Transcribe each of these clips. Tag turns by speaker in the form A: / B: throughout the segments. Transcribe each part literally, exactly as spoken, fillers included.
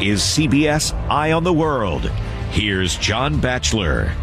A: is C B S Eye on the World. Here's John Batchelor.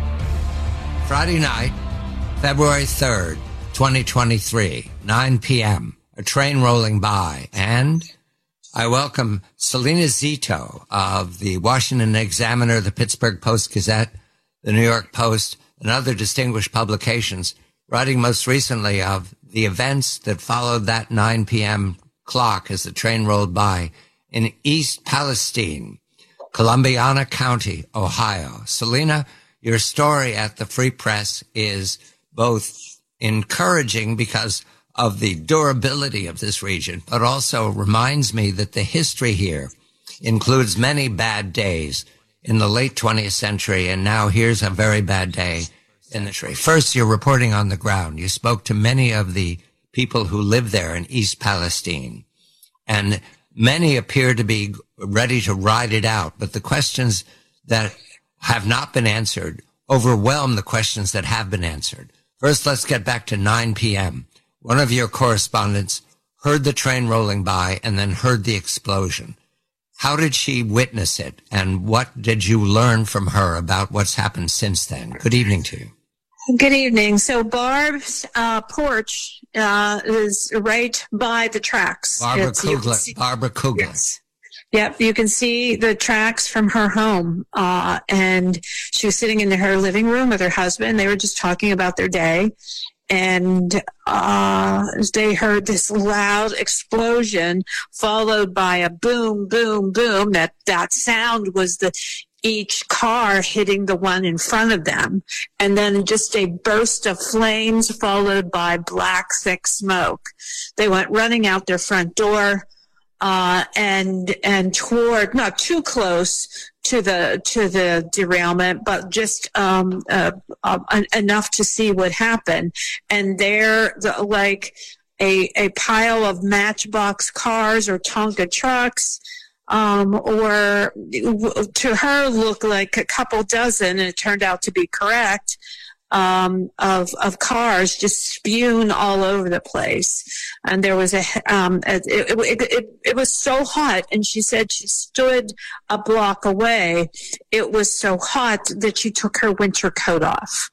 B: Friday night, February third, twenty twenty-three, nine p.m., a train rolling by, and I welcome Selena Zito of the Washington Examiner, the Pittsburgh Post-Gazette, the New York Post, and other distinguished publications, writing most recently of the events that followed that nine p.m. clock as the train rolled by in East Palestine, Columbiana County, Ohio. Selena, your story at the Free Press is both encouraging because of the durability of this region, but also reminds me that the history here includes many bad days in the late twentieth century, and now here's a very bad day in the tree. First, you're reporting on the ground. You spoke to many of the people who live there in East Palestine, and many appear to be ready to ride it out, but the questions that have not been answered overwhelm the questions that have been answered. First, let's get back to nine p.m. One of your correspondents heard the train rolling by and then heard the explosion. How did she witness it, and what did you learn from her about what's happened since then? Good evening to you.
C: Good evening. So Barb's uh, porch uh, is right by the tracks.
B: Barbara Kugler. Barbara Kugler.
C: Yes. Yep, you can see the tracks from her home. Uh, and she was sitting in her living room with her husband. They were just talking about their day. And uh, they heard this loud explosion followed by a boom, boom, boom. That, that sound was the each car hitting the one in front of them, and then just a burst of flames followed by black, thick smoke. They went running out their front door uh, and and toward, not too close to the to the derailment, but just um, uh, uh, enough to see what happened. And there, the, like a a pile of matchbox cars or Tonka trucks. Um, or to her looked like a couple dozen, and it turned out to be correct, um, of, of cars just spewing all over the place. And there was a, um, it, it, it, it was so hot. And she said she stood a block away. It was so hot that she took her winter coat off.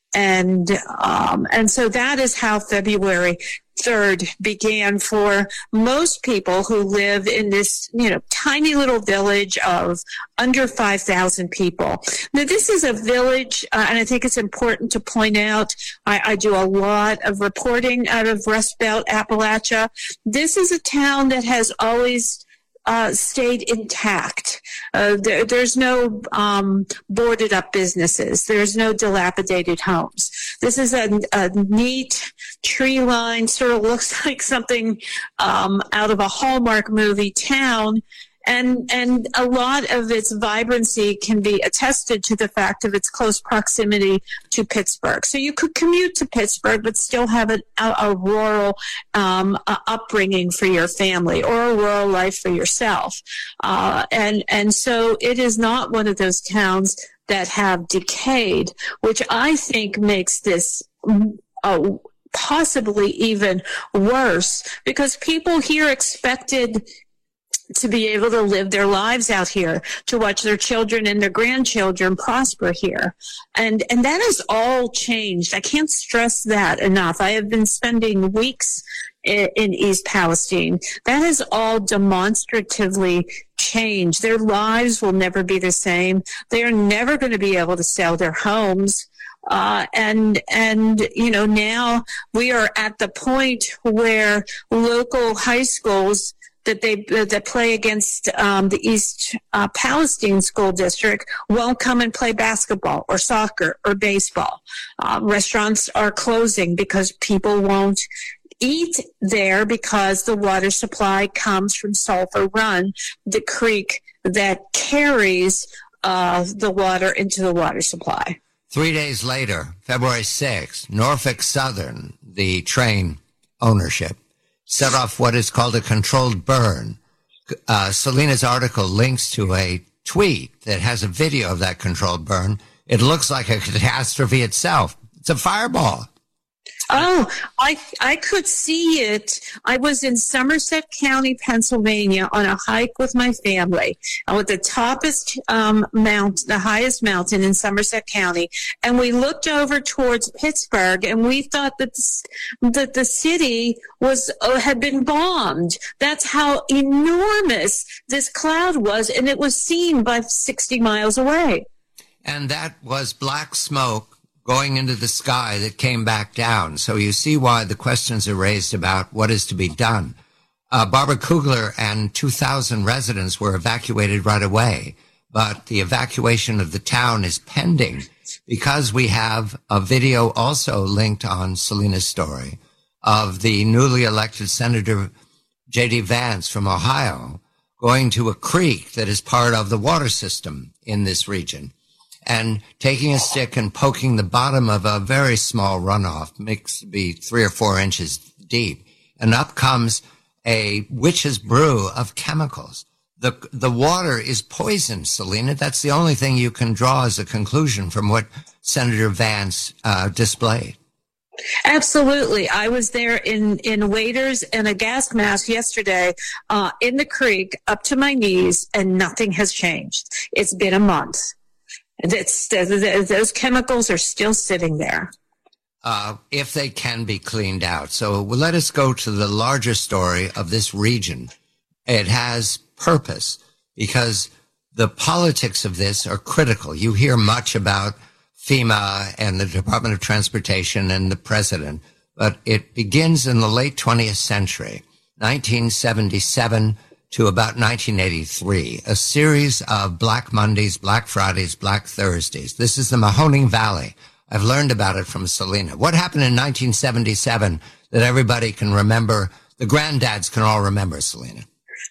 C: And, um, and so that is how February third began for most people who live in this, you know, tiny little village of under five thousand people. Now, this is a village, uh, and I think it's important to point out, I, I do a lot of reporting out of Rust Belt Appalachia. This is a town that has always Uh, stayed intact. Uh, there, there's no um, boarded up businesses. There's no dilapidated homes. This is a, a neat tree line, sort of looks like something um, out of a Hallmark movie town. And, and a lot of its vibrancy can be attested to the fact of its close proximity to Pittsburgh. So you could commute to Pittsburgh, but still have a, a, a rural um, a upbringing for your family, or a rural life for yourself. Uh, and, and so it is not one of those towns that have decayed, which I think makes this uh, possibly even worse, because people here expected to be able to live their lives out here, to watch their children and their grandchildren prosper here. And, and that has all changed. I can't stress that enough. I have been spending weeks in, in East Palestine. That has all demonstratively changed. Their lives will never be the same. They are never going to be able to sell their homes. Uh, and, and, you know, now we are at the point where local high schools that they that play against um, the East uh, Palestine School District won't come and play basketball or soccer or baseball. Uh, restaurants are closing because people won't eat there because the water supply comes from Sulphur Run, the creek that carries uh, the water into the water supply.
B: Three days later, February sixth, Norfolk Southern, the train ownership, set off what is called a controlled burn. Uh, Selena's article links to a tweet that has a video of that controlled burn. It looks like a catastrophe itself. It's a fireball.
C: Oh, I I could see it. I was in Somerset County, Pennsylvania, on a hike with my family, and with the toppest um, mount, the highest mountain in Somerset County, and we looked over towards Pittsburgh, and we thought that the, that the city was uh, had been bombed. That's how enormous this cloud was, and it was seen by sixty miles away.
B: And that was black smoke going into the sky that came back down. So you see why the questions are raised about what is to be done. Uh, Barbara Kugler and two thousand residents were evacuated right away, but the evacuation of the town is pending because we have a video also linked on Selena's story of the newly elected Senator J D Vance from Ohio going to a creek that is part of the water system in this region, and taking a stick and poking the bottom of a very small runoff, makes be three or four inches deep, and up comes a witch's brew of chemicals. The the water is poisoned, Selena. That's the only thing you can draw as a conclusion from what Senator Vance uh, displayed.
C: Absolutely. I was there in, in waders and a gas mask yesterday uh, in the creek up to my knees, and nothing has changed. It's been a month. It's, those chemicals are still sitting there.
B: Uh, if they can be cleaned out. So let us go to the larger story of this region. It has purpose because the politics of this are critical. You hear much about FEMA and the Department of Transportation and the president, but it begins in the late twentieth century, nineteen seventy-seven to about nineteen eighty-three, a series of Black Mondays, Black Fridays, Black Thursdays. This is the Mahoning Valley. I've learned about it from Selena. What happened in nineteen seventy-seven that everybody can remember, the granddads can all remember, Selena?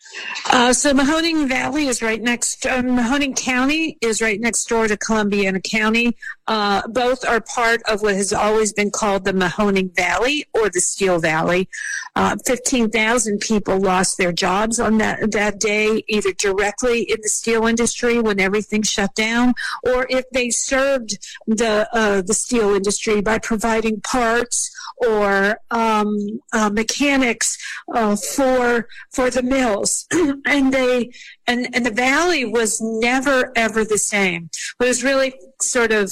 C: Uh, so Mahoning Valley is right next, uh, Mahoning County is right next door to Columbiana County. Uh, both are part of what has always been called the Mahoning Valley or the Steel Valley. Uh, fifteen thousand people lost their jobs on that, that day, either directly in the steel industry when everything shut down, or if they served the, uh, the steel industry by providing parts or um, uh, mechanics uh, for for the mills, and they and and the valley was never ever the same. It was really sort of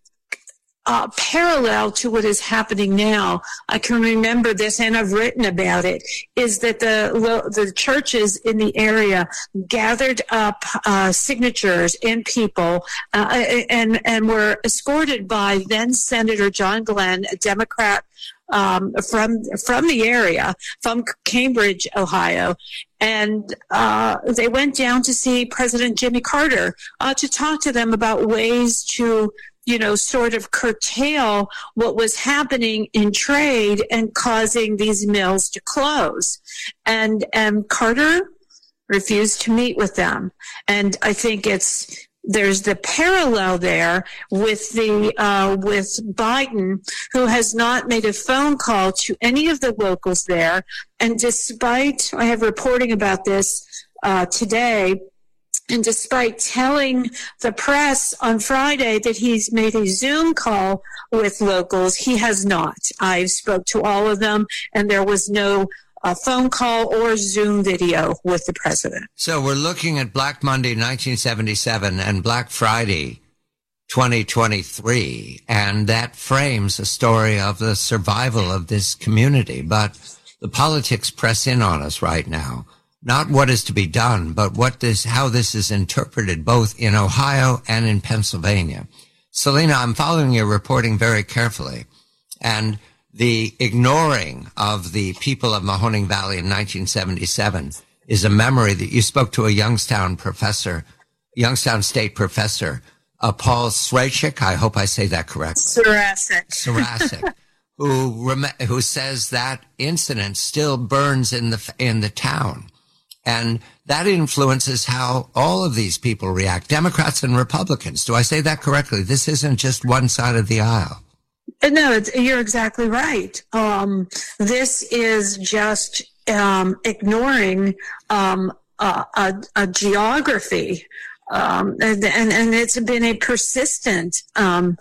C: uh, parallel to what is happening now. I can remember this, and I've written about it. Is that the the churches in the area gathered up uh, signatures and people, uh, and and were escorted by then Senator John Glenn, a Democrat. Um, from from the area, from Cambridge, Ohio, and uh, they went down to see President Jimmy Carter uh, to talk to them about ways to, you know, sort of curtail what was happening in trade and causing these mills to close. And and Carter refused to meet with them, and I think it's. There's the parallel there with the uh, with Biden, who has not made a phone call to any of the locals there. And despite, I have reporting about this uh, today, and despite telling the press on Friday that he's made a Zoom call with locals, he has not. I spoke to all of them, and there was no a phone call or Zoom video with the president.
B: So we're looking at Black Monday nineteen seventy-seven and Black Friday twenty twenty-three, and that frames a story of the survival of this community. But the politics press in on us right now. Not what is to be done, but what this, how this is interpreted both in Ohio and in Pennsylvania. Selena, I'm following your reporting very carefully, and the ignoring of the people of Mahoning Valley in nineteen seventy-seven is a memory that you spoke to a Youngstown professor, Youngstown State professor, uh, Paul Sracek, I hope I say that correctly.
C: Sracek.
B: Sracek, who rem- who says that incident still burns in the in the town, and that influences how all of these people react, Democrats and Republicans. Do I say that correctly? This isn't just one side of the aisle.
C: No, it's, you're exactly right. Um, this is just um, ignoring um, a, a, a geography, um, and, and and it's been a persistent um,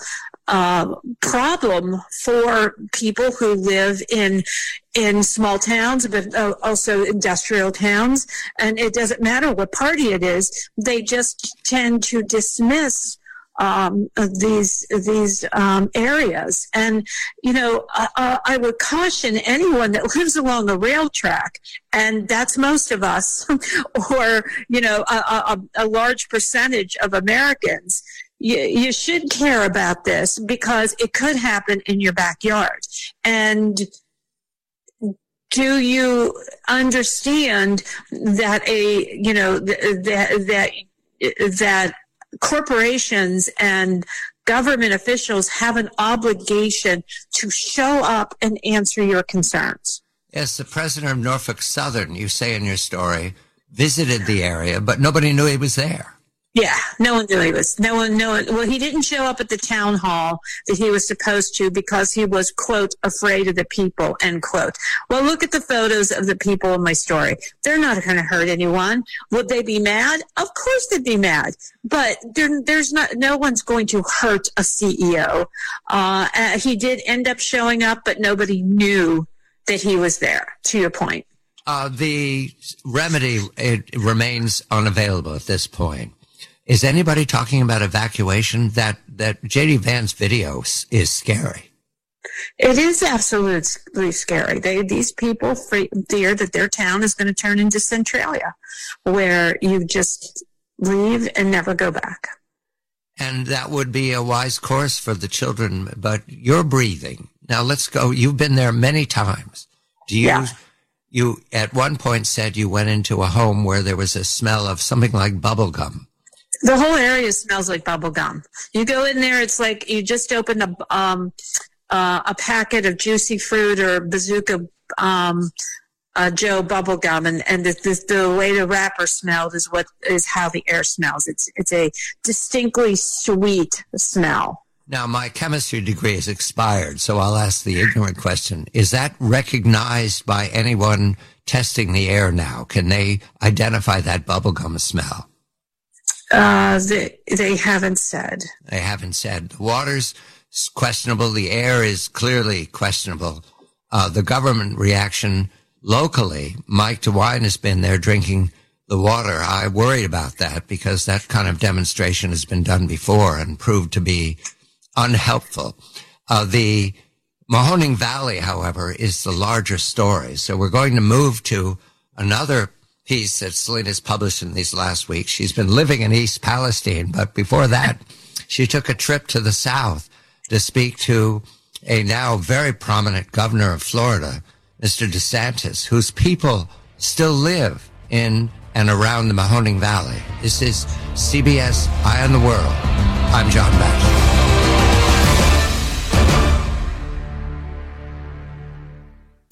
C: uh, problem for people who live in in small towns, but also industrial towns. And it doesn't matter what party it is; they just tend to dismiss um, these these um, areas. And you know, I, I would caution anyone that lives along a rail track, and that's most of us, or you know, a, a, a large percentage of Americans. You, you should care about this because it could happen in your backyard. And do you understand that a you know that that that corporations and government officials have an obligation to show up and answer your concerns?
B: Yes, the president of Norfolk Southern, you say in your story, visited the area, but nobody knew he was there.
C: Yeah, no one knew he was. No one, no one. Well, he didn't show up at the town hall that he was supposed to because he was, quote, afraid of the people, end quote. Well, look at the photos of the people in my story. They're not going to hurt anyone. Would they be mad? Of course they'd be mad. But there, there's not, no one's going to hurt a C E O. Uh, uh, he did end up showing up, but nobody knew that he was there, to your point.
B: Uh, the remedy, it remains unavailable at this point. Is anybody talking about evacuation? That that J D Vance video is scary.
C: It is absolutely scary. They these people fear that their town is going to turn into Centralia, where you just leave and never go back.
B: And that would be a wise course for the children. But you're breathing. Now let's go. You've been there many times. Do you? Yeah. You at one point said you went into a home where there was a smell of something like bubble gum.
C: The whole area smells like bubble gum. You go in there, it's like you just opened a um, uh, a packet of Juicy Fruit or Bazooka um, uh, Joe bubble gum, and and the, the the way the wrapper smelled is what is how the air smells. It's it's a distinctly sweet smell.
B: Now, my chemistry degree is expired, so I'll ask the ignorant question: is that recognized by anyone testing the air now? Can they identify that bubble gum smell?
C: Uh, they, they haven't said.
B: They haven't said. The water's questionable. The air is clearly questionable. Uh, the government reaction locally, Mike DeWine has been there drinking the water. I worried about that because that kind of demonstration has been done before and proved to be unhelpful. Uh, the Mahoning Valley, however, is the larger story. So we're going to move to another piece that Selena's published in these last weeks. She's been living in East Palestine, but before that, she took a trip to the South to speak to a now very prominent governor of Florida, Mister DeSantis, whose people still live in and around the Mahoning Valley. This is C B S Eye on the World. I'm John Batchelor.